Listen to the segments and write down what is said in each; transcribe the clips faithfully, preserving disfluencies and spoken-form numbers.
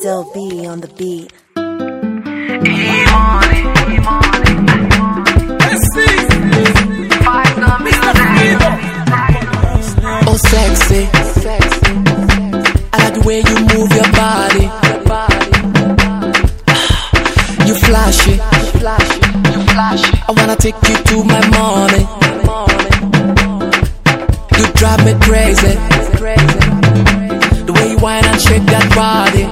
Del B on the beat. Oh sexy, I like the way you move your body. You flashy, I wanna take you to my mommy. You drive me crazy, the way you whine and shake that body.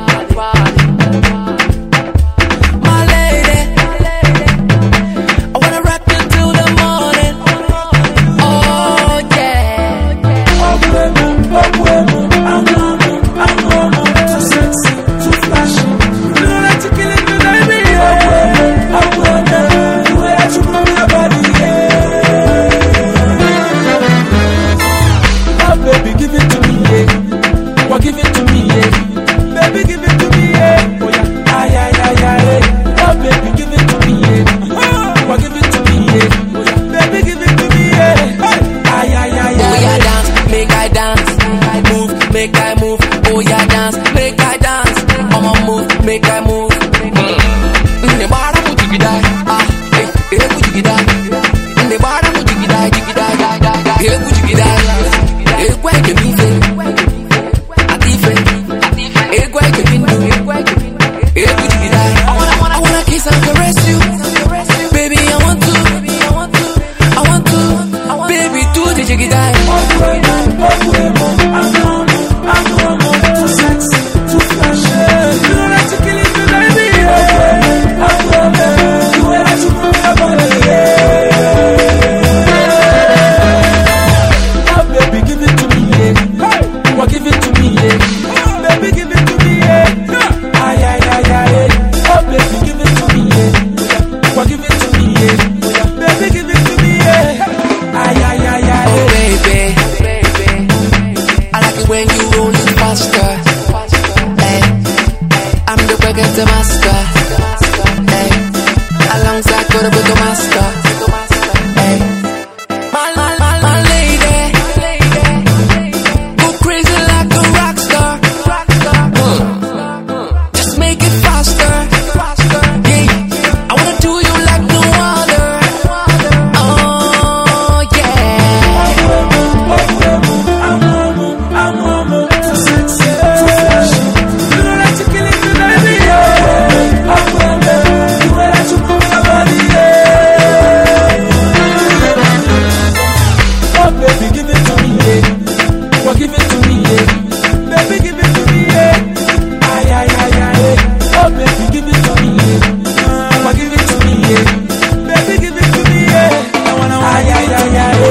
My lady, I wanna rock you till the morning. Oh yeah. Too sexy, too flashy. You know that you killing me, baby. The way that you move your body, yeah. Oh baby, give it to me, yeah. Well, give it to me, yeah. Baby, give it to me, yeah. Oh yeah, ay ay ay ay. Oh baby, give it to me, yeah. Well, give it to me, yeah. Oh yeah, baby, give it to me, yeah. Ay ay ay ay. Oh yeah, dance, make I dance. Move, make I move. Oh yeah, dance, make I dance. I'ma move, make I move. Ne bara mu jigida, ah, eh, eh mu jigida. Ne bara mu jigida, jigida, eh mu jigida. Eh kwa ke mi fe, atife, eh kwa ke mi do, eh mu jigida. I wanna, I wanna kiss and caress you, baby. I want to, I want to, baby, do the jigida. Too sexy, too flashy. You know that you killing me, baby. The way that you move your body, yeah. Oh baby, give it to me, yeah. Well, give it to me, yeah. Baby, give it to me, yeah. Ay ay ay ay. Oh baby, give it to me, yeah. Well, give it to me, yeah. Baby, give it to me, yeah. Ay ay ay ay. Oh baby, I like it when you roll it faster. Hey, I'm the reggae master. Hey, alongside go to the master. Hey, my my my my lady, go crazy like a rock star. Hmm. Just make it faster. Yeah, I wanna do you like no other. Oh yeah. Too sexy, too flashy. You know that you killing me, baby. The way that you move your body, yeah. Oh baby, give it to me, yeah. Well, give it to me, yeah. Baby, give it to me, yeah. Ay ay ay ay. Oh baby, give it to me, yeah. Well, give it to me, yeah. Baby, give it to me, yeah. Ay ay ay ay.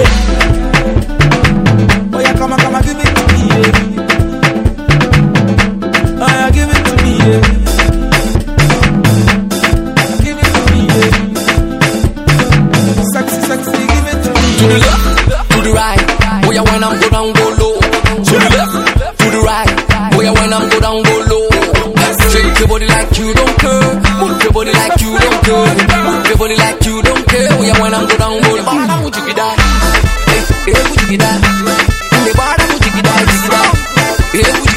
Oh yeah, come on, come on, give it to me, yeah. Oh yeah, give it to me, yeah. Give it to me, yeah. Sexy, sexy, give it to me. To the left, to the right. Oh yeah, when I'm go down, go low. To the left, to the right. Oh yeah, when I'm go down, go low. Shake your body like you don't care. Move your body like you don't care. Move your body like you don't care. Oh yeah, when I'm go down, go low. Bada mu jigida, eh, eh mu jigida. Ne bada mu jigida, jigida. Eh mu